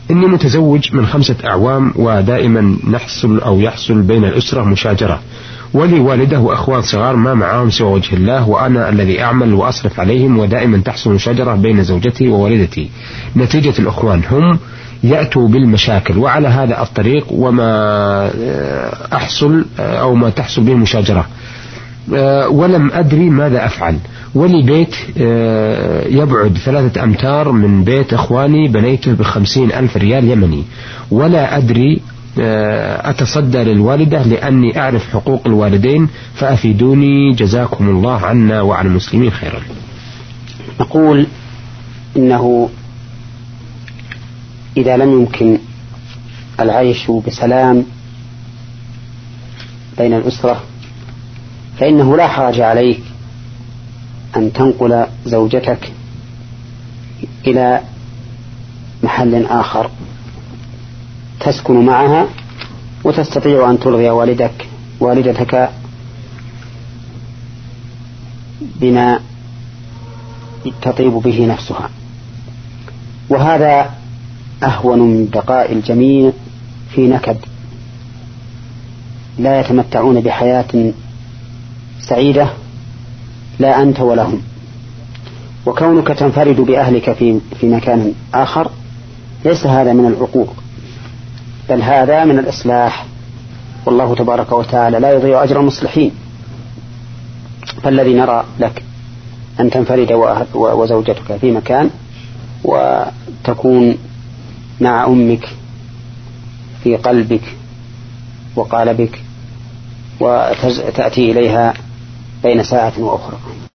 إني متزوج من 5 أعوام، ودائما يحصل بين الأسرة مشاجرة، ولي والده وأخوان صغار ما معهم سوى وجه الله، وأنا الذي أعمل وأصرف عليهم، ودائما تحصل مشاجرة بين زوجتي ووالدتي. نتيجة الأخوان هم يأتوا بالمشاكل، وعلى هذا الطريق وما أحصل أو ما تحصل به مشاجرة، ولم أدري ماذا أفعل. ولي بيت يبعد 3 أمتار من بيت أخواني، بنيته ب50,000 ريال يمني، ولا أدري أتصدى للوالدة لأني أعرف حقوق الوالدين، فأفيدوني جزاكم الله عنا وعن المسلمين خيرا. نقول إنه إذا لم يمكن العيش بسلام بين الأسرة فإنه لا حرج عليك أن تنقل زوجتك إلى محل آخر تسكن معها، وتستطيع أن ترضي والدتك بما تطيب به نفسها، وهذا أهون من بقاء الجميع في نكد لا يتمتعون بحياة سعيدة لا أنت ولا هم. وكونك تنفرد بأهلك في مكان آخر ليس هذا من العقوق، بل هذا من الإصلاح، والله تبارك وتعالى لا يضيع أجر المصلحين. فالذي نرى لك أن تنفرد وزوجتك في مكان وتكون مع أمك في قلبك وقالبك، وتأتي إليها بين ساعة وأخرى.